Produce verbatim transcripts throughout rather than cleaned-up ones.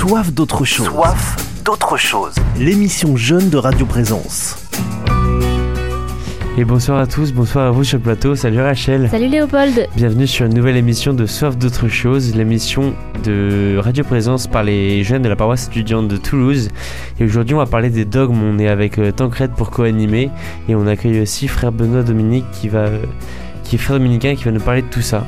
Soif d'autre chose. Soif d'autre chose. L'émission jeune de Radio Présence. Et bonsoir à tous, bonsoir à vous sur le plateau. Salut Rachel. Salut Léopold. Bienvenue sur une nouvelle émission de Soif d'autre chose, l'émission de Radio Présence par les jeunes de la paroisse étudiante de Toulouse. Et aujourd'hui, on va parler des dogmes. On est avec euh, Tancred pour co-animer et on accueille aussi frère Benoît Dominique qui va, euh, qui est frère dominicain qui va nous parler de tout ça.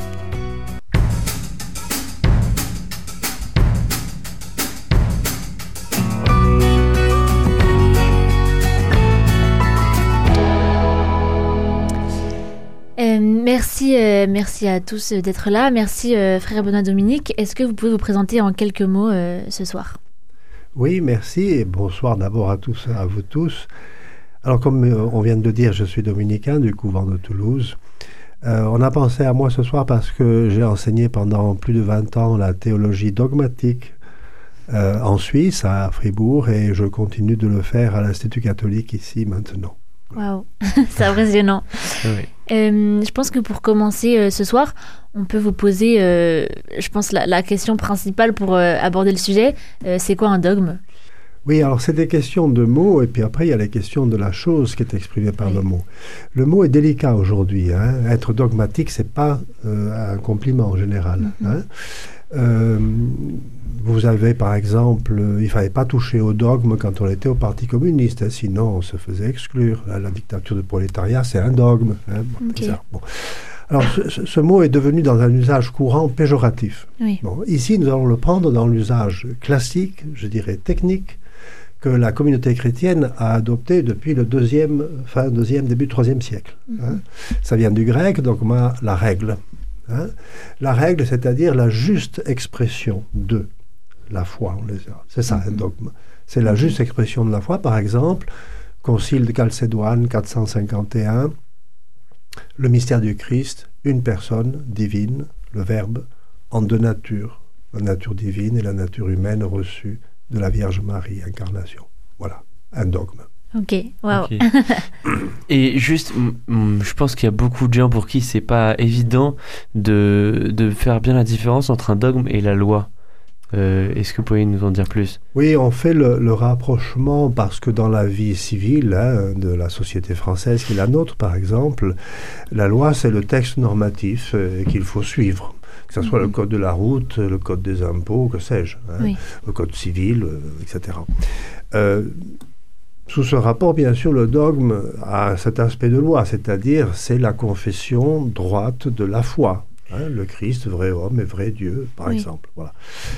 Merci, euh, merci à tous d'être là. Merci euh, frère Benoît Dominique. Est-ce que vous pouvez vous présenter en quelques mots euh, ce soir ? Oui, merci et bonsoir d'abord à tous, à vous tous. Alors comme euh, on vient de le dire, je suis dominicain du couvent de Toulouse. Euh, on a pensé à moi ce soir parce que j'ai enseigné pendant plus de vingt ans la théologie dogmatique euh, en Suisse, à Fribourg, et je continue de le faire à l'Institut catholique ici maintenant. Waouh, c'est impressionnant. Oui. Euh, je pense que pour commencer euh, ce soir, on peut vous poser, euh, je pense, la, la question principale pour euh, aborder le sujet. Euh, c'est quoi un dogme ? Oui, alors c'est des questions de mots, et puis après il y a les questions de la chose qui est exprimée par oui. le mot. Le mot est délicat aujourd'hui. Hein. Être dogmatique, c'est pas euh, un compliment en général. Mm-hmm. Hein. Euh, vous avez par exemple, euh, il ne fallait pas toucher au dogme quand on était au Parti communiste, hein, sinon on se faisait exclure. La, la dictature du prolétariat, c'est un dogme. Hein, bon, okay. bon. Alors ce, ce mot est devenu dans un usage courant péjoratif. Oui. Bon, ici, nous allons le prendre dans l'usage classique, je dirais technique, que la communauté chrétienne a adopté depuis le deuxième, fin deuxième, début troisième siècle. Mm-hmm. Hein. Ça vient du grec, dogma, la règle. Hein. La règle, c'est-à-dire la juste expression de la foi. On les a. C'est ça, mm-hmm. un dogme. C'est la juste expression de la foi. Par exemple, Concile de Chalcédoine, quatre cent cinquante et un, le mystère du Christ, une personne divine, le Verbe, en deux natures, la nature divine et la nature humaine reçue de la Vierge Marie, incarnation. Voilà, un dogme. Ok, waouh. Okay. Et juste, m- m- je pense qu'il y a beaucoup de gens pour qui c'est pas évident de, de faire bien la différence entre un dogme et la loi. Euh, est-ce que vous pouvez nous en dire plus ? Oui, on fait le, le rapprochement parce que dans la vie civile hein, de la société française, qui est la nôtre par exemple, la loi c'est le texte normatif euh, qu'il faut suivre. Que ce soit mmh. le code de la route, le code des impôts, que sais-je, hein, oui. le code civil, euh, et cetera. Euh, sous ce rapport, bien sûr, le dogme a cet aspect de loi, c'est-à-dire c'est la confession droite de la foi. Hein, le Christ, vrai homme et vrai Dieu, par oui. exemple. Voilà.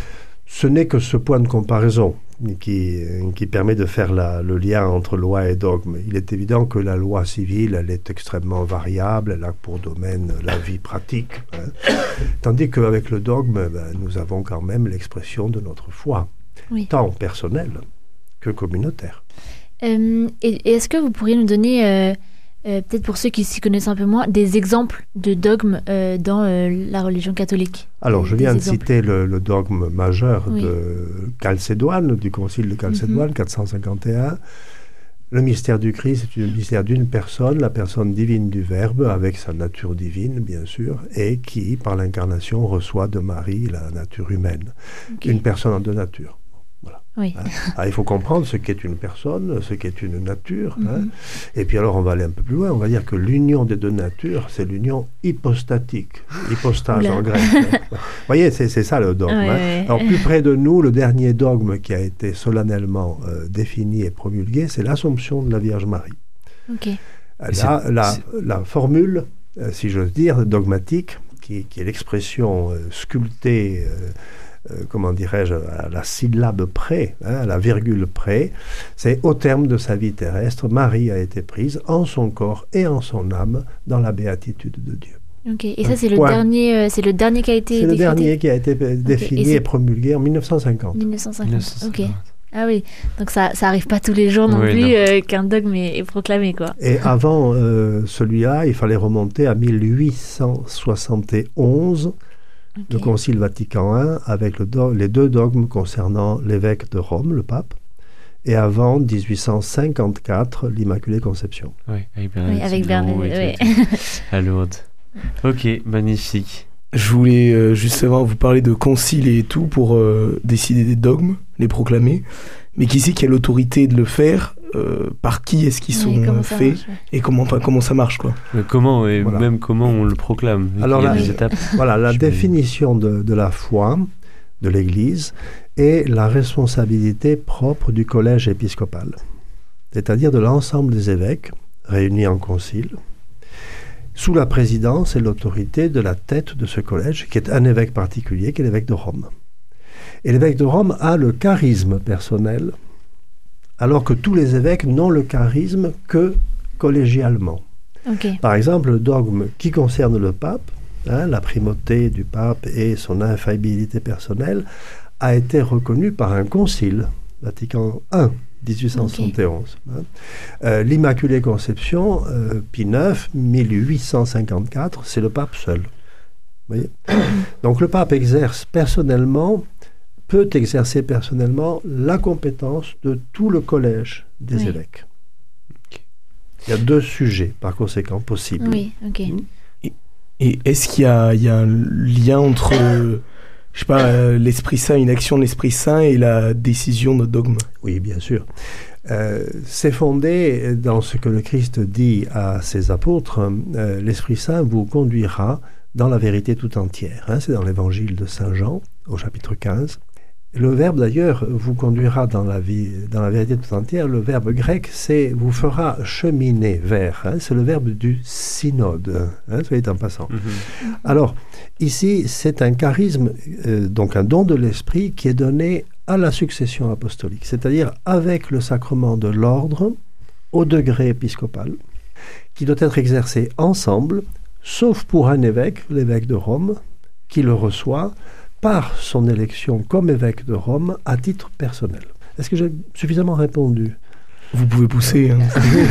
Ce n'est que ce point de comparaison qui, qui permet de faire la, le lien entre loi et dogme. Il est évident que la loi civile, elle est extrêmement variable, elle a pour domaine la vie pratique. Hein. Tandis qu'avec le dogme, ben, nous avons quand même l'expression de notre foi, oui. tant personnelle que communautaire. Euh, et, et est-ce que vous pourriez nous donner, euh, euh, peut-être pour ceux qui s'y connaissent un peu moins, des exemples de dogmes euh, dans euh, la religion catholique ? Alors, je viens des de exemples. citer le, le dogme majeur oui. de Chalcédoine, du concile de Chalcédoine, mm-hmm. quatre cent cinquante et un. Le mystère du Christ est le mystère d'une personne, la personne divine du Verbe, avec sa nature divine, bien sûr, et qui, par l'incarnation, reçoit de Marie la nature humaine. Okay. Une personne en deux natures. Voilà. Oui. Hein. Alors, il faut comprendre ce qu'est une personne, ce qu'est une nature. Mm-hmm. Hein. Et puis alors, on va aller un peu plus loin. On va dire que l'union des deux natures, c'est l'union hypostatique. Hypostase en grec. Hein. Vous voyez, c'est, c'est ça le dogme. Oui, hein. oui. Alors, plus près de nous, le dernier dogme qui a été solennellement euh, défini et promulgué, c'est l'Assomption de la Vierge Marie. Okay. Là, la, la formule, euh, si j'ose dire, dogmatique, qui, qui est l'expression euh, sculptée... Euh, Euh, comment dirais-je, à la syllabe près, hein, à la virgule près, c'est au terme de sa vie terrestre, Marie a été prise en son corps et en son âme dans la béatitude de Dieu. Ok, et ça c'est le, dernier, euh, c'est le dernier qui a été C'est décrété. le dernier qui a été okay. défini et, et promulgué en dix-neuf cent cinquante. dix-neuf cent cinquante, dix-neuf cent cinquante. Ok. Ah oui, donc ça ça arrive pas tous les jours non oui, plus non. Euh, qu'un dogme est, est proclamé, quoi. Et avant euh, celui-là, il fallait remonter à mille huit cent soixante et onze, okay. le Concile Vatican un, avec le do- les deux dogmes concernant l'évêque de Rome, le pape, et avant dix-huit cent cinquante-quatre, l'Immaculée Conception. Oui, avec Bernadette. Oui, avec Bernadette, oui. À Lourdes. Ok, magnifique. Je voulais euh, justement vous parler de concile et tout pour euh, décider des dogmes, les proclamer. Mais qui c'est qui a l'autorité de le faire euh, par qui est-ce qu'ils sont Oui, euh, comment ça faits marche, ouais. et comment, enfin, comment ça marche, quoi. Mais comment, et Voilà. même comment on le proclame. Alors il y a là- des étapes. Voilà, la Je peux- définition de, de la foi de l'Église est la responsabilité propre du collège épiscopal, c'est-à-dire de l'ensemble des évêques réunis en concile, sous la présidence et l'autorité de la tête de ce collège, qui est un évêque particulier, qui est l'évêque de Rome. Et l'évêque de Rome a le charisme personnel, alors que tous les évêques n'ont le charisme que collégialement. Ok. Par exemple, le dogme qui concerne le pape, hein, la primauté du pape et son infaillibilité personnelle, a été reconnu par un concile, Vatican I, dix-huit cent soixante et onze. Hein. Euh, L'Immaculée Conception, euh, Pie neuf, mille huit cent cinquante-quatre, c'est le pape seul. Vous voyez. Donc le pape exerce personnellement, peut exercer personnellement la compétence de tout le collège des Oui. évêques. Il y a deux sujets, par conséquent, possibles. Oui, ok. Mm. Et est-ce qu'il y a, il y a un lien entre, euh, je sais pas, euh, l'Esprit Saint, une action de l'Esprit Saint et la décision de dogme? Oui, bien sûr. Euh, c'est fondé dans ce que le Christ dit à ses apôtres, euh, l'Esprit Saint vous conduira dans la vérité tout entière. Hein, c'est dans l'évangile de Saint Jean, au chapitre quinze. Le verbe d'ailleurs vous conduira dans la, vie, dans la vérité tout entière. Le verbe grec, c'est vous fera cheminer vers. Hein, c'est le verbe du synode. Hein, soyez en passant. Mhm. Alors, ici, c'est un charisme, euh, donc un don de l'esprit qui est donné à la succession apostolique, c'est-à-dire avec le sacrement de l'ordre au degré épiscopal, qui doit être exercé ensemble, sauf pour un évêque, l'évêque de Rome, qui le reçoit par son élection comme évêque de Rome à titre personnel. Est-ce que j'ai suffisamment répondu ? Vous pouvez pousser. Hein.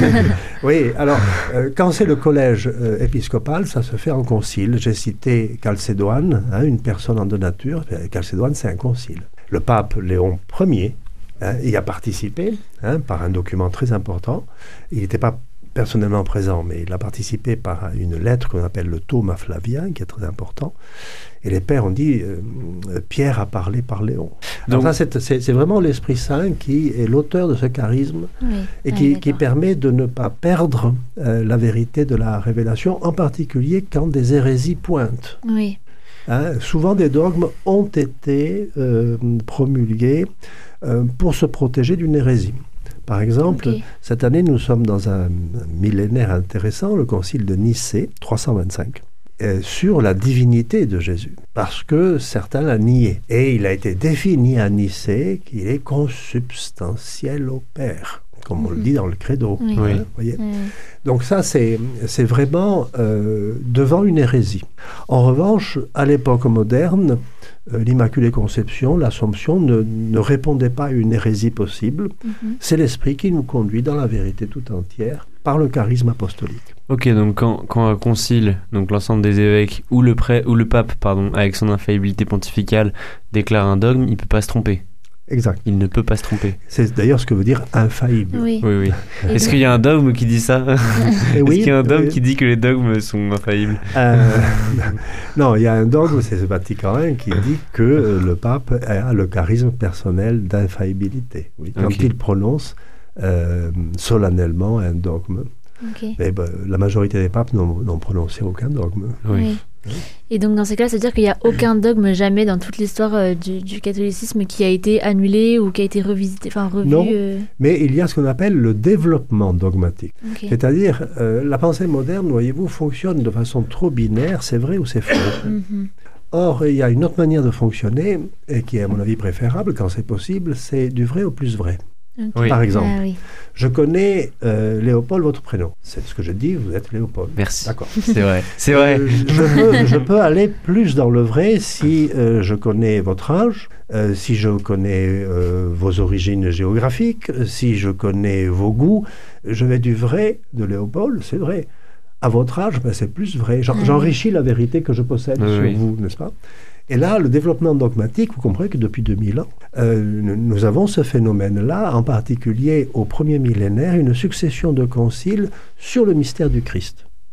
Oui, alors, euh, quand c'est le collège euh, épiscopal, ça se fait en concile. J'ai cité Chalcédoine, hein, une personne en deux natures. Chalcédoine, c'est un concile. Le pape Léon Ier hein, y a participé hein, par un document très important. Il n'était pas personnellement présent, mais il a participé par une lettre qu'on appelle le Tome Flavien, qui est très important. Et les pères ont dit, euh, Pierre a parlé par Léon. Donc, ça, c'est, c'est, c'est vraiment l'Esprit Saint qui est l'auteur de ce charisme Oui. et Ouais, qui, qui d'accord. permet de ne pas perdre euh, la vérité de la révélation, en particulier quand des hérésies pointent. Oui. Hein, souvent, des dogmes ont été euh, promulgués euh, pour se protéger d'une hérésie. Par exemple, Ok. cette année, nous sommes dans un, un millénaire intéressant, le concile de Nicée, trois cent vingt-cinq, euh, sur la divinité de Jésus, parce que certains l'ont nié. Et il a été défini à Nicée qu'il est consubstantiel au Père, comme on le dit dans le credo. Oui. hein, Oui. vous voyez. Oui. Donc ça, c'est, c'est vraiment euh, devant une hérésie. En revanche, à l'époque moderne, euh, l'Immaculée Conception, l'Assomption, ne, ne répondait pas à une hérésie possible. Mhm. C'est l'Esprit qui nous conduit dans la vérité tout entière par le charisme apostolique. Ok, donc quand, quand un concile, donc l'ensemble des évêques ou le, pré, ou le pape, pardon, avec son infaillibilité pontificale, déclare un dogme, il ne peut pas se tromper. Exact. Il ne peut pas se tromper. C'est d'ailleurs ce que veut dire infaillible. Oui. Oui, oui. Et Est-ce donc- qu'il y a un dogme qui dit ça? Et Est-ce oui, qu'il y a un dogme euh, qui dit que les dogmes sont infaillibles? Euh, non, il y a un dogme, c'est ce Vatican un, qui dit que euh, le pape a le charisme personnel d'infaillibilité. Oui, quand Ok. il prononce euh, solennellement un dogme. Ok. Mais ben, la majorité des papes n'ont, n'ont prononcé aucun dogme. Oui. Oui. Et donc dans ces cas, c'est-à-dire qu'il n'y a aucun dogme jamais dans toute l'histoire euh, du, du catholicisme qui a été annulé ou qui a été revisité, enfin revu. Non. euh, Mais il y a ce qu'on appelle le développement dogmatique. ok. C'est-à-dire, euh, la pensée moderne, voyez-vous, fonctionne de façon trop binaire, c'est vrai ou c'est faux. Mhm. Or, il y a une autre manière de fonctionner, et qui est à mon avis préférable quand c'est possible, c'est du vrai au plus vrai. Ok. Oui. Par exemple, Ah oui. je connais euh, Léopold, votre prénom. C'est ce que je dis, vous êtes Léopold. Merci. D'accord. C'est vrai. C'est vrai. Euh, je, peux, je peux aller plus dans le vrai si euh, je connais votre âge, euh, si je connais euh, vos origines géographiques, euh, si je connais vos goûts. Je vais du vrai de Léopold, c'est vrai. À votre âge, ben, c'est plus vrai. J'en- Ah oui. J'enrichis la vérité que je possède Oui, sur oui. vous, n'est-ce pas? Et là, le développement dogmatique, vous comprenez que depuis deux mille ans, euh, nous nous avons ce phénomène-là, en particulier au premier millénaire, une succession de conciles sur le mystère du Christ.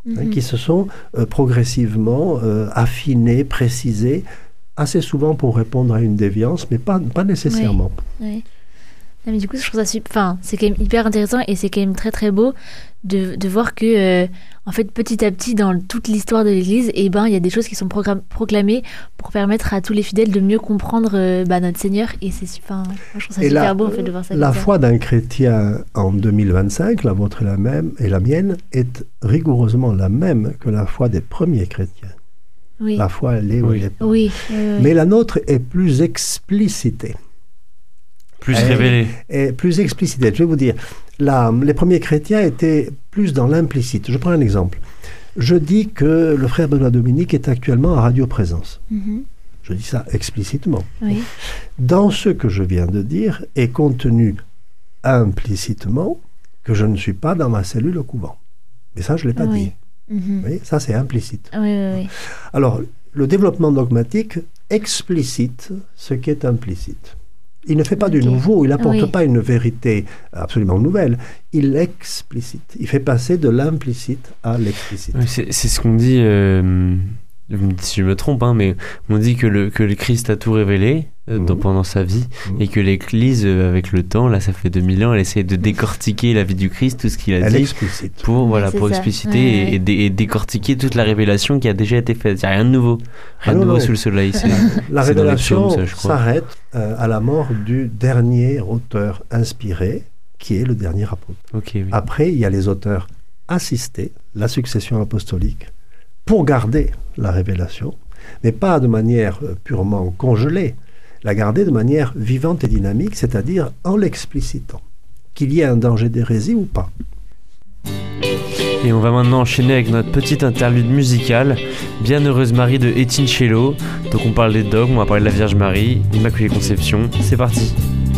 hein, Mhm. qui se sont euh, progressivement euh, affinés, précisés, assez souvent pour répondre à une déviance, mais pas, pas nécessairement. Ouais. Non, mais du coup, je trouve ça super. Enfin, c'est quand même hyper intéressant et c'est quand même très très beau de, de voir que, euh, en fait, petit à petit, dans toute l'histoire de l'Église, eh ben, il y a des choses qui sont program- proclamées pour permettre à tous les fidèles de mieux comprendre euh, bah, notre Seigneur. Et c'est super. Moi, je trouve ça Et super la, beau en fait de voir ça. la comme ça. foi d'un chrétien en deux mille vingt-cinq, la vôtre et la, même, et la mienne, est rigoureusement la même que la foi des premiers chrétiens. Oui. La foi, elle est où Oui. elle est pas. Oui. oui, oui. Mais la nôtre est plus explicitée. Plus Elle révélé. est plus explicitée. Je vais vous dire, la- les premiers chrétiens étaient plus dans l'implicite. Je prends un exemple. Je dis que le frère Benoît Dominique est actuellement à Radio Présence. Mhm. Je dis ça explicitement. Oui. Dans ce que je viens de dire est contenu implicitement que je ne suis pas dans ma cellule au couvent. Mais ça, je ne l'ai pas Oui. dit. Mhm. Vous voyez, ça, c'est implicite. Oui, oui, oui. Alors, le développement dogmatique explicite ce qui est implicite. Il ne fait pas Ok. du nouveau, il n'apporte Oui. pas une vérité absolument nouvelle. Il explicite. Il fait passer de l'implicite à l'explicite. Oui, c'est, c'est ce qu'on dit, euh, vous me dites si je me trompe, hein, mais on dit que le, que le Christ a tout révélé euh, dans- Mhm. pendant sa vie Mhm. et que l'Église, euh, avec le temps, là ça fait deux mille ans, elle essaie de décortiquer la vie du Christ, tout ce qu'il a Elle dit, explicite. pour, voilà, c'est pour ça. expliciter Ouais, et, ouais. et dé- et décortiquer toute la révélation qui a déjà été faite. Il n'y a rien de nouveau, Ah rien de non, nouveau non. sous le soleil. C'est, La c'est dans les révélation psaumes, ça, je crois. s'arrête euh, à la mort du dernier auteur inspiré, qui est le dernier apôtre. ok, oui. Après, il y a les auteurs assistés, la succession apostolique, pour garder la révélation, mais pas de manière euh, purement congelée, la garder de manière vivante et dynamique, c'est-à-dire en l'explicitant. Qu'il y ait un danger d'hérésie ou pas. Et on va maintenant enchaîner avec notre petite interlude musicale, Bienheureuse Marie de Étienne Chello. Donc on parle des dogmes, on va parler de la Vierge Marie, Immaculée Conception. C'est parti.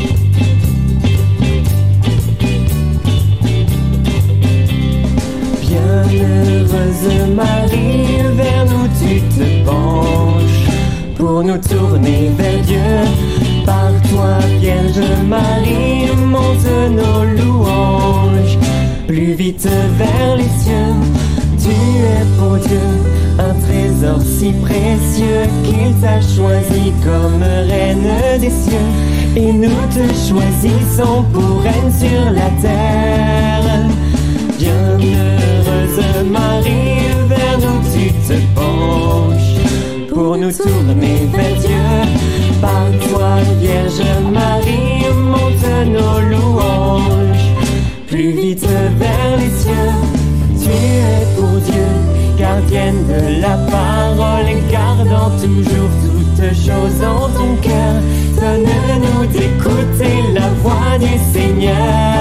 Bienheureuse Marie, vers nous tu te penches pour nous tourner vers Dieu. Par toi, Vierge Marie, monte nos louanges. Plus vite vers les cieux, tu es pour Dieu un trésor si précieux qu'il t'a choisi comme reine des cieux. Et nous te choisissons pour reine sur la terre. Bienheureuse Marie, vers nous tu te penches pour nous tourner vers Dieu. Par toi, Vierge Marie, monte nos louanges. Plus vite vers les cieux, tu es pour Dieu, gardienne de la parole, gardant toujours toutes choses en ton cœur. Donne-nous d'écouter la voix du Seigneur.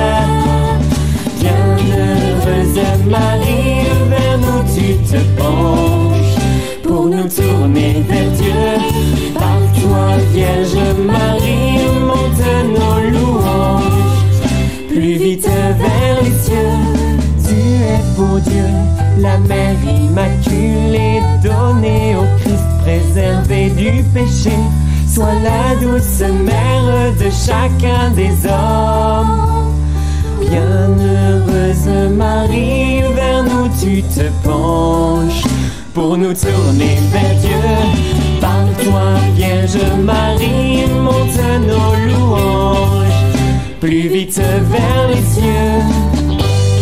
Bienheureuse Marie, vers nous tu te penches pour nous tourner vers Dieu. Par toi, Vierge Marie, monte nos louanges. Plus vite vers les cieux, tu es pour Dieu, la mère immaculée, donnée au Christ, préservée du péché. Sois la douce mère de chacun des hommes. Bienheureuse Marie, vers nous tu te penches pour nous tourner vers Dieu. Par toi, Vierge Marie, monte nos louanges. Plus vite vers les cieux.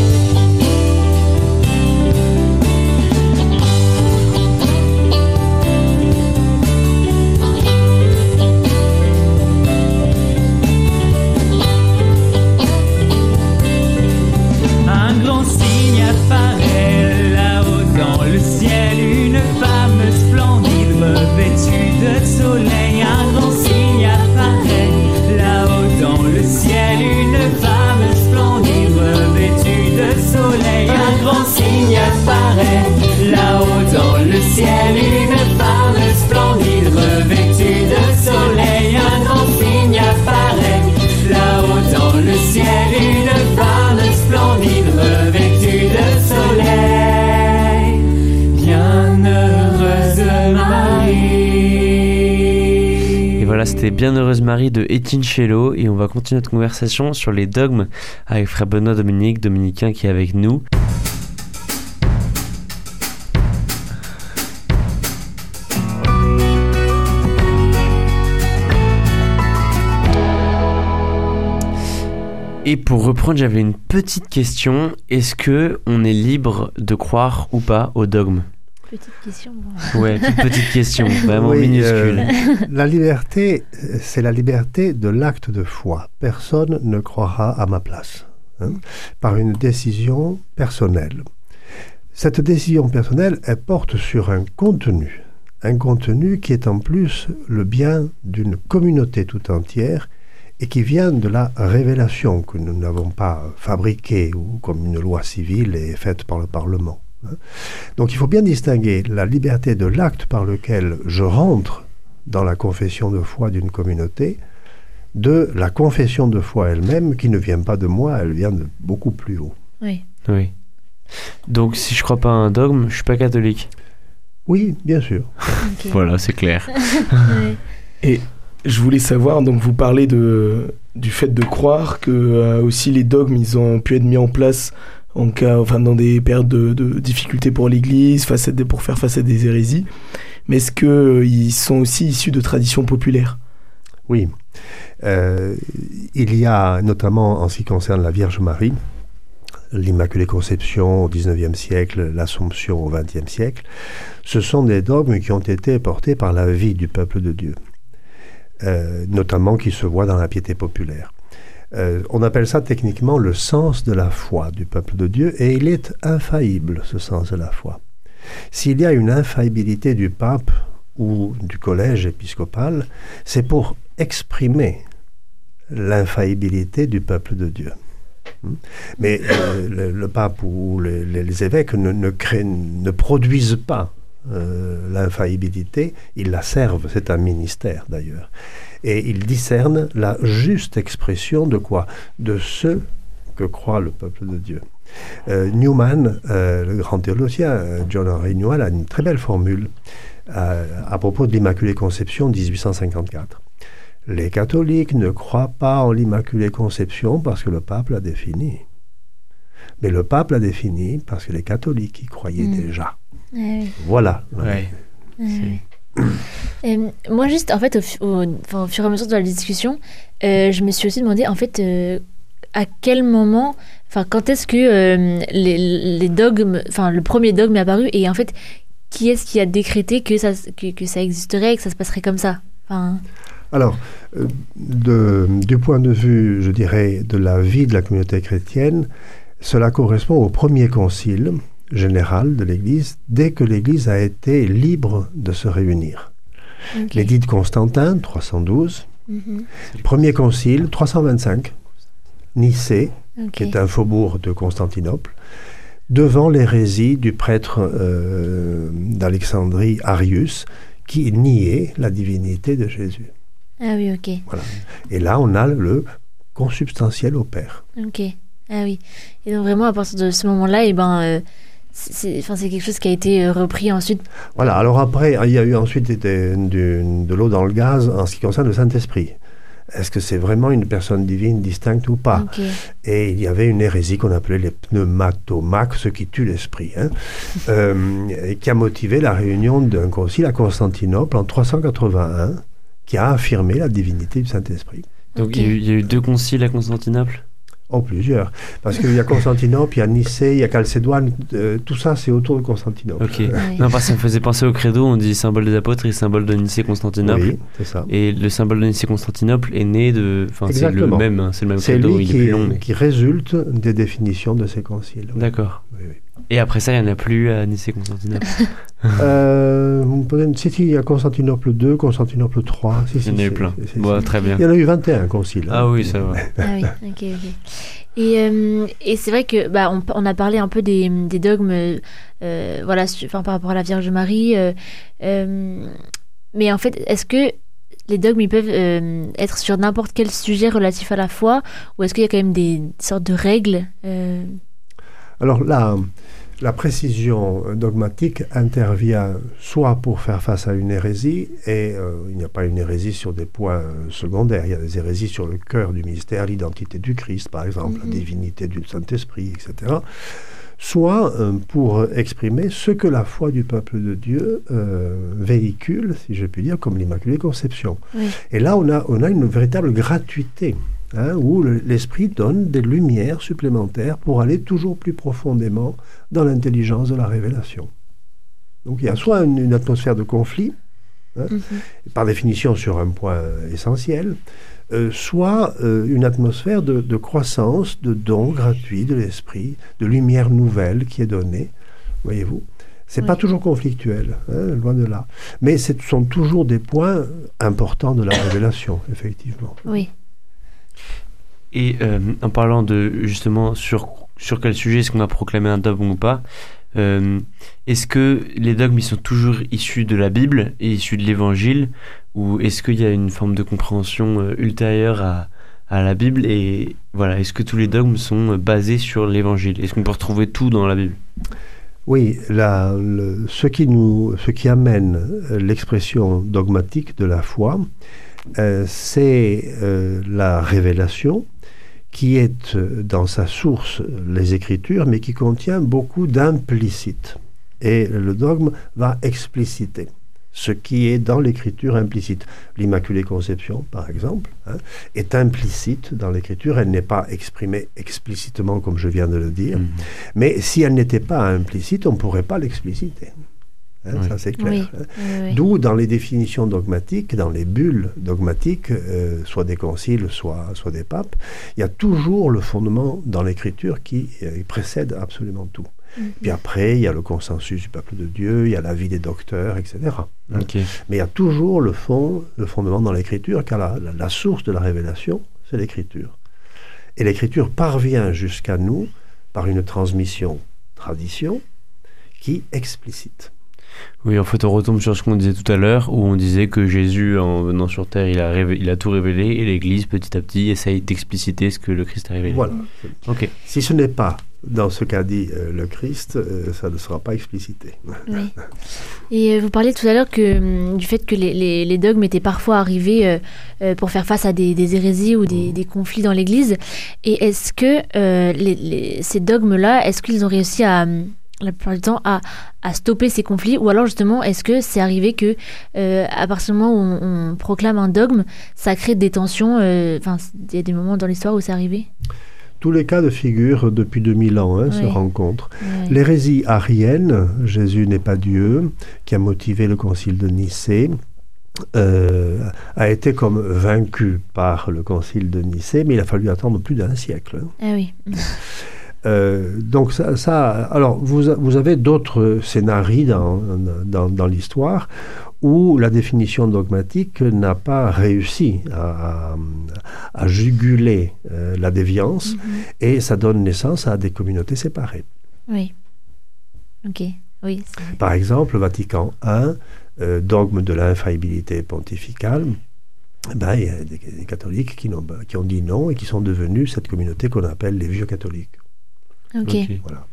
Un grand signe apparaît là-haut dans le ciel, une femme splendide revêtue de soleil. Un grand signe apparaît là-haut dans le ciel, une femme splendide revêtue de soleil. Un grand signe apparaît là-haut dans le ciel, une femme splendide revêtue de soleil. Un grand signe apparaît là-haut dans le ciel, une femme splendide revêtue de soleil. Bienheureuse Marie. Et voilà, c'était Bienheureuse Marie de Étienne Chello et on va continuer notre conversation sur les dogmes avec frère Benoît Dominique, dominicain qui est avec nous. Et pour reprendre, j'avais une petite question. Est-ce que on est libre de croire ou pas au dogme ? Petite question. Bon. Ouais, toute petite question, vraiment Oui, minuscule. euh, la liberté, euh, c'est la liberté de l'acte de foi. Personne ne croira à ma place, hein, par une décision personnelle. Cette décision personnelle, elle porte sur un contenu, un contenu qui est en plus le bien d'une communauté tout entière et qui vient de la révélation que nous n'avons pas fabriquée ou comme une loi civile et faite par le Parlement. Donc il faut bien distinguer la liberté de l'acte par lequel je rentre dans la confession de foi d'une communauté de la confession de foi elle-même qui ne vient pas de moi, elle vient de beaucoup plus haut. Oui. Oui. Donc si je crois pas à un dogme, je suis pas catholique. Oui, bien sûr. Ok. Voilà, c'est clair. Ouais. Et je voulais savoir, donc vous parlez de, du fait de croire que euh, aussi les dogmes, ils ont pu être mis en place en cas, enfin, dans des périodes de, de difficultés pour l'Église, face à des, pour faire face à des hérésies. Mais est-ce qu'ils euh, sont aussi issus de traditions populaires ? Oui. Euh, il y a notamment en ce qui concerne la Vierge Marie, l'Immaculée Conception au dix-neuvième siècle, l'Assomption au vingtième siècle. Ce sont des dogmes qui ont été portés par la vie du peuple de Dieu, euh, notamment qui se voient dans la piété populaire. Euh, on appelle ça techniquement le sens de la foi du peuple de Dieu, et il est infaillible, ce sens de la foi. S'il y a une infaillibilité du pape ou du collège épiscopal, c'est pour exprimer l'infaillibilité du peuple de Dieu. Mais euh, le, le pape ou les, les évêques ne, ne, créent, ne produisent pas euh, l'infaillibilité, ils la servent, c'est un ministère d'ailleurs. Et ils discernent la juste expression de quoi ? De ce que croit le peuple de Dieu. Euh, Newman, euh, le grand théologien, euh, John Henry Newman, a une très belle formule euh, à propos de l'Immaculée Conception dix-huit cent cinquante-quatre. Les catholiques ne croient pas en l'Immaculée Conception parce que le pape l'a définie. Mais le pape l'a définie parce que les catholiques y croyaient Mmh. déjà. Ah oui. Voilà. Ouais. Ah oui. Euh, moi, juste, en fait, au, fu- au- enfin, au fur et à mesure de la discussion, euh, je me suis aussi demandé, en fait, euh, à quel moment, enfin, quand est-ce que euh, les, les dogmes, enfin, le premier dogme est apparu, et en fait, qui est-ce qui a décrété que ça, que, que ça existerait et que ça se passerait comme ça ? Enfin, Alors, euh, de- du point de vue, je dirais, de la vie de la communauté chrétienne, cela correspond au premier concile général de l'Église, dès que l'Église a été libre de se réunir. ok. L'édit de Constantin, trois cent douze, Mhm. premier concile, trois cent vingt-cinq, Nicée, Ok. qui est un faubourg de Constantinople, devant l'hérésie du prêtre euh, d'Alexandrie, Arius, qui niait la divinité de Jésus. Ah oui, ok. Voilà. Et là, on a le consubstantiel au Père. Ok. Ah oui. Et donc vraiment, à partir de ce moment-là, et ben, euh, c'est, c'est- enfin, c'est quelque chose qui a été euh, repris ensuite. Voilà. Alors après, il y a eu ensuite des- du- de l'eau dans le gaz en ce qui concerne le Saint-Esprit. Est-ce que c'est vraiment une personne divine distincte ou pas ? Ok. Et il y avait une hérésie qu'on appelait les pneumatomaques, ce qui tue l'esprit, hein, euh, et qui a motivé la réunion d'un concile à Constantinople en trois cent quatre-vingt-un, qui a affirmé la divinité du Saint-Esprit. Donc Ok. il y, a eu- il y a eu deux conciles à Constantinople. Oh, plusieurs. Parce qu'il y a Constantinople, il y a Nicée, il y a Chalcédoine, euh, tout ça c'est autour de Constantinople. Ok. Ouais. Non, parce que ça me faisait penser au credo, on dit symbole des apôtres et symbole de Nicée-Constantinople. Oui, c'est ça. Et le symbole de Nicée-Constantinople est né de... Enfin, c'est le Exactement. même, hein, c'est le même C'est credo, lui il est qui, plus long. mais- qui résulte des définitions de ces conciles. oui. D'accord. Oui, oui. Et après ça, il n'y en a plus à Nicée-Constantinople. Euh, vous me posez une- si, si, il y a Constantinople deux, Constantinople trois. Si, Il si, y en a eu c'est- plein. c'est- c'est- Bon, c'est- très bien. Il y en a eu vingt et un conciles. Ah oui, ça va. Ah oui, ok, ok. Et, euh, et c'est vrai que bah, on, on a parlé un peu des, des dogmes euh, voilà, su- enfin, par rapport à la Vierge Marie. euh, euh, mais en fait, est-ce que les dogmes ils peuvent euh, être sur n'importe quel sujet relatif à la foi, ou est-ce qu'il y a quand même des sortes de règles euh, Alors là, la précision dogmatique intervient soit pour faire face à une hérésie, et euh, il n'y a pas une hérésie sur des points euh, secondaires, il y a des hérésies sur le cœur du mystère, l'identité du Christ, par exemple, Mhm. la divinité du Saint-Esprit, et cetera. Soit euh, pour exprimer ce que la foi du peuple de Dieu euh, véhicule, si je puis dire, comme l'Immaculée Conception. Oui. Et là, on a, on a une véritable gratuité hein, où le- l'esprit donne des lumières supplémentaires pour aller toujours plus profondément dans l'intelligence de la révélation. Donc il y a soit une, une atmosphère de conflit, hein, Mhm. par définition sur un point essentiel, euh, soit euh, une atmosphère de, de croissance, de dons gratuits de l'esprit, de lumière nouvelle qui est donnée, voyez-vous. C'est Oui. pas toujours conflictuel, hein, loin de là. Mais ce sont toujours des points importants de la révélation, effectivement. Oui. Et euh, en parlant de justement sur, sur quel sujet est-ce qu'on a proclamé un dogme ou pas, euh, est-ce que les dogmes ils sont toujours issus de la Bible et issus de l'Évangile, ou est-ce qu'il y a une forme de compréhension euh, ultérieure à, à la Bible, et voilà, est-ce que tous les dogmes sont euh, basés sur l'Évangile? Est-ce qu'on peut retrouver tout dans la Bible? Oui, la- le- ce, qui nous, ce qui amène euh, l'expression dogmatique de la foi, euh, c'est euh, la révélation qui est euh, dans sa source les Écritures, mais qui contient beaucoup d'implicites. Et le dogme va expliciter ce qui est dans l'Écriture implicite. L'Immaculée Conception, par exemple, hein, est implicite dans l'Écriture. Elle n'est pas exprimée explicitement, comme je viens de le dire. Mhm. Mais si elle n'était pas implicite, on ne pourrait pas l'expliciter. Hein, Oui. Ça, c'est clair. Oui. hein. Oui, oui. D'où, dans les définitions dogmatiques, dans les bulles dogmatiques, euh, soit des conciles, soit, soit des papes, il y a toujours le fondement dans l'Écriture qui euh, précède absolument tout. Mhm. Puis après, il y a le consensus du peuple de Dieu, il y a l'avis des docteurs, et cetera. hein. Ok. Mais il y a toujours le fond, le fondement dans l'Écriture, car la, la- la source de la révélation, c'est l'Écriture. Et l'Écriture parvient jusqu'à nous par une transmission tradition qui explicite. Oui, en fait, on retombe sur ce qu'on disait tout à l'heure, où on disait que Jésus, en venant sur Terre, il a, révé- il a tout révélé, et l'Église, petit à petit, essaye d'expliciter ce que le Christ a révélé. Voilà. Ok. Si ce n'est pas dans ce qu'a dit euh, le Christ, euh, ça ne sera pas explicité. Oui. Et euh, vous parliez tout à l'heure que, hum, du fait que les, les- les dogmes étaient parfois arrivés euh, euh, pour faire face à des, des hérésies ou des, des conflits dans l'Église. Et est-ce que euh, les, les- ces dogmes-là, est-ce qu'ils ont réussi à, hum, la plupart du temps, à, à stopper ces conflits? Ou alors justement, est-ce que c'est arrivé que, euh, à partir du moment où on, on proclame un dogme, ça crée des tensions? euh, Enfin, il y a des moments dans l'histoire où c'est arrivé. Tous les cas de figure depuis deux mille ans hein, se Oui. rencontrent. Ouais. L'hérésie arienne, Jésus n'est pas Dieu, qui a motivé le concile de Nicée, euh, a été comme vaincu par le concile de Nicée, mais il a fallu attendre plus d'un siècle. hein. Ah oui. Euh, donc ça, ça- alors vous, a- vous avez d'autres scénarios dans, dans, dans l'histoire où la définition dogmatique n'a pas réussi à, à- à juguler euh, la déviance Mhm. et ça donne naissance à des communautés séparées. Oui. Ok. Oui. c'est- Par exemple, le Vatican un, euh, dogme de l'infaillibilité pontificale, ben, il y a des, des catholiques qui, n'ont, qui ont dit non et qui sont devenus cette communauté qu'on appelle les vieux catholiques. Ok. Ok. Voilà.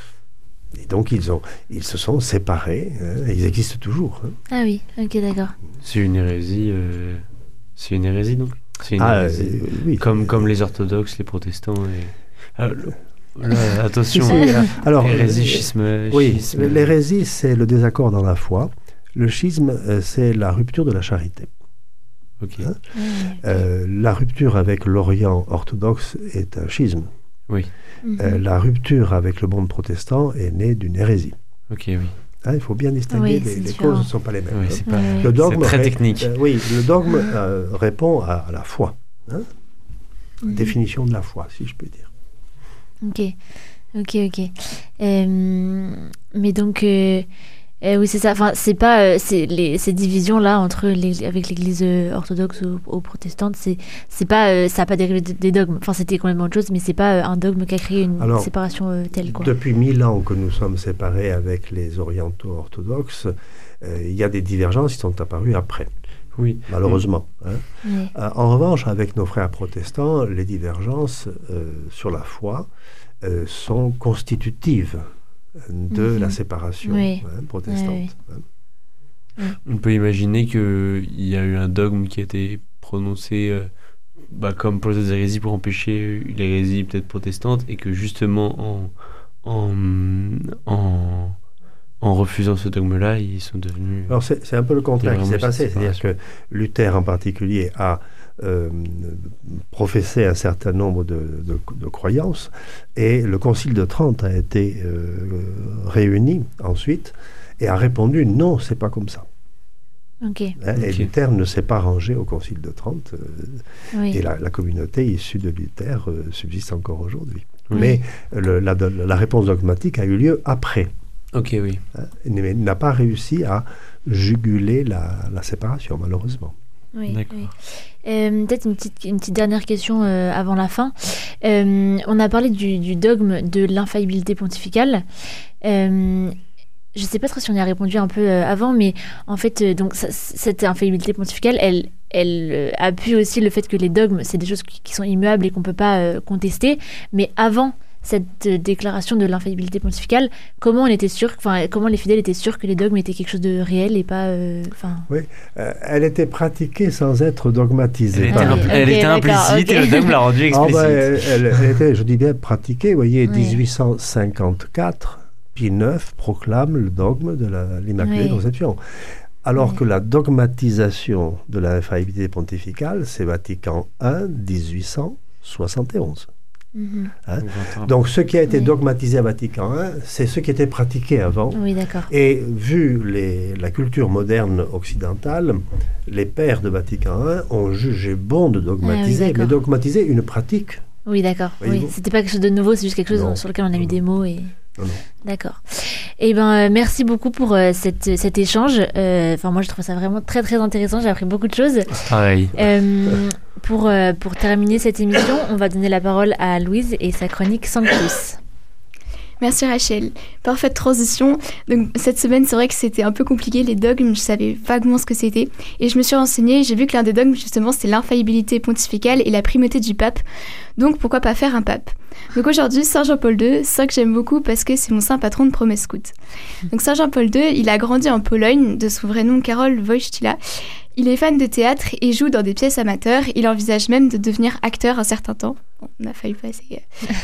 Et donc ils, ont, ils se sont séparés, hein, et ils existent toujours. hein. Ah oui. Ok, d'accord. C'est une hérésie. euh, C'est une hérésie, donc C'est une Ah, hérésie. euh, oui. Comme, comme les orthodoxes, les protestants. Et... Ah, le- là, attention, Si, si, euh, alors, hérésie, euh, schisme. Oui, schisme. l'hérésie, c'est le désaccord dans la foi. Le schisme, euh, c'est la rupture de la charité. Ok. Hein Ah, oui. Euh, la rupture avec l'Orient orthodoxe est un schisme. Oui. Mhm. Euh, la rupture avec le monde protestant est née d'une hérésie. Ok, oui. Hein, il faut bien distinguer, Oui, les, c'est les différent. causes ne sont pas les mêmes. Oui, hein. c'est pas. Ouais, Le dogme C'est très ré- technique. euh, oui, le dogme euh, répond à, à la foi. Hein, Mhm. définition de la foi, si je peux dire. Ok, ok, ok. Euh, mais donc, euh, euh, oui, c'est ça. Enfin, c'est pas euh, c'est les, ces divisions-là entre les, avec l'Église euh, orthodoxe ou, ou protestante, c'est c'est pas euh, ça a pas dérivé de- des dogmes. Enfin, c'était complètement autre chose, mais c'est pas euh, un dogme qui a créé une Alors, séparation euh, telle, quoi. Depuis mille ans que nous sommes séparés avec les orientaux orthodoxes, euh, il y a des divergences qui sont apparues après, Oui. malheureusement. hein. Ouais. Euh, en revanche, avec nos frères protestants, les divergences euh, sur la foi euh, sont constitutives de Mhm. la séparation Oui. hein, protestante. Oui, hein. On peut imaginer qu'il y a eu un dogme qui a été prononcé euh, bah, comme pour les autres hérésies pour empêcher l'hérésie peut-être protestante, et que justement en, en, en, en refusant ce dogme-là, ils sont devenus... Alors c'est c'est un peu le contraire Il y a qui s'est vraiment passé, cette c'est-à-dire que Luther en particulier a euh, professait un certain nombre de, de, de croyances, et le Concile de Trente a été euh, réuni ensuite et a répondu non, c'est pas comme ça. Okay. Hein, Okay. Et Luther ne s'est pas rangé au Concile de Trente, euh, Oui. et la, la communauté issue de Luther euh, subsiste encore aujourd'hui. Oui. Mais le, la, la réponse dogmatique a eu lieu après. Ok, oui. Hein, mais il n'a pas réussi à juguler la, la séparation, malheureusement. Oui, D'accord. oui. Euh, peut-être une petite, une petite dernière question euh, avant la fin. Euh, on a parlé du, du dogme de l'infaillibilité pontificale. Euh, je ne sais pas trop si on y a répondu un peu euh, avant, mais en fait, euh, donc, ça, cette infaillibilité pontificale, elle, elle euh, appuie aussi le fait que les dogmes, c'est des choses qui, qui sont immuables et qu'on ne peut pas euh, contester. Mais avant cette euh, déclaration de l'infaillibilité pontificale, comment on était sûr, enfin, comment les fidèles étaient sûrs que les dogmes étaient quelque chose de réel et pas, enfin. Oui, euh, elle était pratiquée sans être dogmatisée. Elle était, Ah, impl- oui. elle Ok, était d'accord, implicite ok. et le dogme l'a rendue Ah, explicite. ben, elle, elle- elle était, je dis bien, pratiquée. Vous voyez, Oui. dix-huit cent cinquante-quatre, Pie neuf proclame le dogme de la- l'Immaculée Oui. Conception. Alors Oui. que la dogmatisation de l'infaillibilité pontificale, c'est Vatican I, dix-huit cent soixante et onze. Mhm. Hein. Donc, vingt ans. Donc, ce qui a été Oui. dogmatisé à Vatican I, c'est ce qui était pratiqué avant. Oui, d'accord. Et vu les- la culture moderne occidentale, les pères de Vatican I ont jugé bon de dogmatiser, Ah oui, d'accord. mais dogmatiser une pratique. Oui, d'accord. Oui. Voyez-vous. C'était pas quelque chose de nouveau, c'est juste quelque chose Non. sur lequel on a mis Non. des mots et. Non, non. D'accord. Eh ben, euh, merci beaucoup pour euh, cette, cet échange. Euh, Enfin, moi, je trouve ça vraiment très, très intéressant. J'ai appris beaucoup de choses. Pareil. Euh, pour, euh, pour terminer cette émission, on va donner la parole à Louise et sa chronique Sanctus. Merci Rachel. Parfaite transition. Donc, cette semaine, c'est vrai que c'était un peu compliqué, les dogmes, je savais vaguement ce que c'était. Et je me suis renseignée, j'ai vu que l'un des dogmes, justement, c'était l'infaillibilité pontificale et la primauté du pape. Donc, pourquoi pas faire un pape? Donc aujourd'hui, Saint Jean-Paul deux, ça que j'aime beaucoup parce que c'est mon saint patron de promesse scout. Donc Saint Jean-Paul deux, il a grandi en Pologne, de son vrai nom Karol Wojtyla. Il est fan de théâtre et joue dans des pièces amateurs. Il envisage même de devenir acteur un certain temps. Bon, on a failli passer.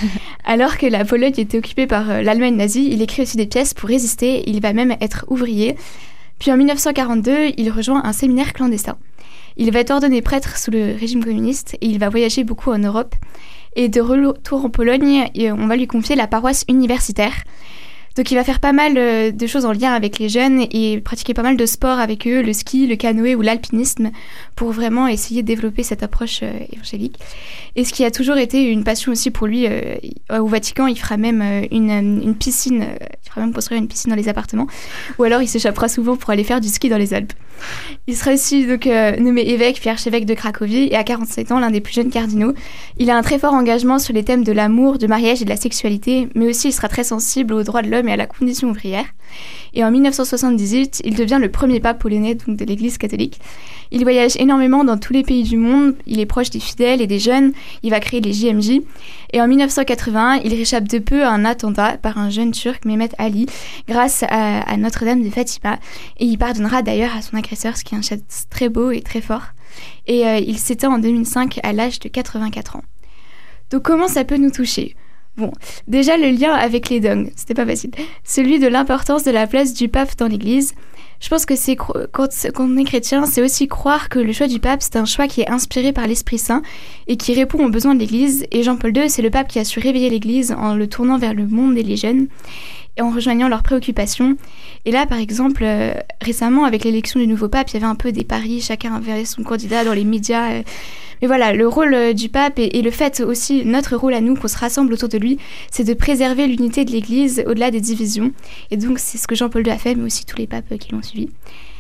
Alors que la Pologne était occupée par euh, l'Allemagne nazie, il écrit aussi des pièces pour résister. Il va même être ouvrier. Puis en dix-neuf cent quarante-deux, il rejoint un séminaire clandestin. Il va être ordonné prêtre sous le régime communiste et il va voyager beaucoup en Europe. Et de retour en Pologne, on va lui confier la paroisse universitaire. Donc il va faire pas mal de choses en lien avec les jeunes et pratiquer pas mal de sports avec eux, le ski, le canoë ou l'alpinisme, pour vraiment essayer de développer cette approche euh, évangélique. Et ce qui a toujours été une passion aussi pour lui, euh, au Vatican, il fera même euh, une, une piscine, euh, il fera même construire une piscine dans les appartements, ou alors il s'échappera souvent pour aller faire du ski dans les Alpes. Il sera aussi donc, euh, nommé évêque puis archevêque de Cracovie et à quarante-sept ans, l'un des plus jeunes cardinaux. Il a un très fort engagement sur les thèmes de l'amour, du mariage et de la sexualité, mais aussi il sera très sensible aux droits de l'homme et à la condition ouvrière. Et en dix-neuf cent soixante-dix-huit, il devient le premier pape polonais donc de l'Église catholique. Il voyage énormément dans tous les pays du monde, il est proche des fidèles et des jeunes, il va créer les J M J. Et en dix-neuf cent quatre-vingt-un, il réchappe de peu à un attentat par un jeune turc, Mehmet Ali, grâce à, à Notre-Dame de Fatima. Et il pardonnera d'ailleurs à son agresseur, ce qui est un geste très beau et très fort. Et euh, il s'éteint en deux mille cinq à l'âge de quatre-vingt-quatre ans. Donc comment ça peut nous toucher ? Bon, déjà le lien avec les dogmes, c'était pas facile. Celui de l'importance de la place du pape dans l'Église. Je pense que c'est quand, quand on est chrétien, c'est aussi croire que le choix du pape, c'est un choix qui est inspiré par l'Esprit Saint et qui répond aux besoins de l'Église. Et Jean-Paul deux, c'est le pape qui a su réveiller l'Église en le tournant vers le monde et les jeunes et en rejoignant leurs préoccupations. Et là, par exemple, euh, récemment, avec l'élection du nouveau pape, il y avait un peu des paris, chacun avait son candidat dans les médias. Euh, Mais voilà, le rôle euh, du pape et, et le fait aussi, notre rôle à nous, qu'on se rassemble autour de lui, c'est de préserver l'unité de l'Église au-delà des divisions. Et donc, c'est ce que Jean-Paul deux a fait, mais aussi tous les papes euh, qui l'ont suivi.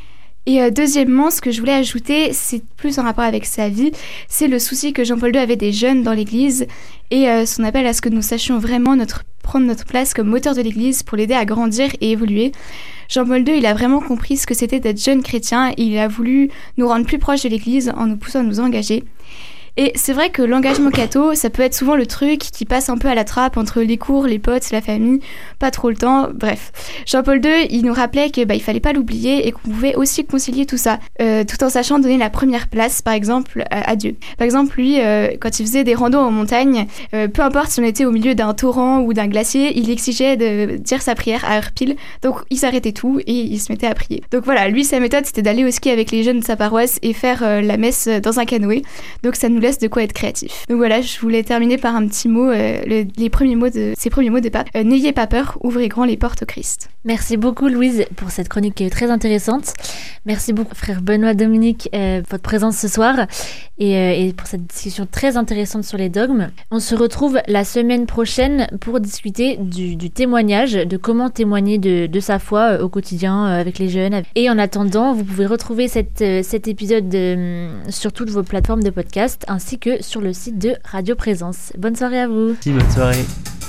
Et euh, deuxièmement, ce que je voulais ajouter, c'est plus en rapport avec sa vie, c'est le souci que Jean-Paul deux avait des jeunes dans l'Église et euh, son appel à ce que nous sachions vraiment notre, prendre notre place comme moteur de l'Église pour l'aider à grandir et évoluer. Jean-Paul deux, il a vraiment compris ce que c'était d'être jeune chrétien et il a voulu nous rendre plus proches de l'Église en nous poussant à nous engager. Et c'est vrai que l'engagement catho, ça peut être souvent le truc qui passe un peu à la trappe entre les cours, les potes, la famille, pas trop le temps, bref. Jean-Paul deux, il nous rappelait que bah, il fallait pas l'oublier et qu'on pouvait aussi concilier tout ça, euh, tout en sachant donner la première place, par exemple, à, à Dieu. Par exemple, lui, euh, quand il faisait des randos en montagne, euh, peu importe si on était au milieu d'un torrent ou d'un glacier, il exigeait de dire sa prière à heure pile, donc il s'arrêtait tout et il se mettait à prier. Donc voilà, lui, sa méthode, c'était d'aller au ski avec les jeunes de sa paroisse et faire euh, la messe dans un canoë, donc ça nous laisse de quoi être créatif. Donc voilà, je voulais terminer par un petit mot, euh, le, les premiers mots de, ces premiers mots de pape. Euh, N'ayez pas peur, ouvrez grand les portes au Christ. Merci beaucoup Louise pour cette chronique très intéressante. Merci beaucoup frère Benoît Dominique euh, pour votre présence ce soir et, euh, et pour cette discussion très intéressante sur les dogmes. On se retrouve la semaine prochaine pour discuter du, du témoignage, de comment témoigner de, de sa foi euh, au quotidien euh, avec les jeunes. Et en attendant, vous pouvez retrouver cette, euh, cet épisode euh, sur toutes vos plateformes de podcast ainsi que sur le site de Radio Présence. Bonne soirée à vous. Merci, bonne soirée.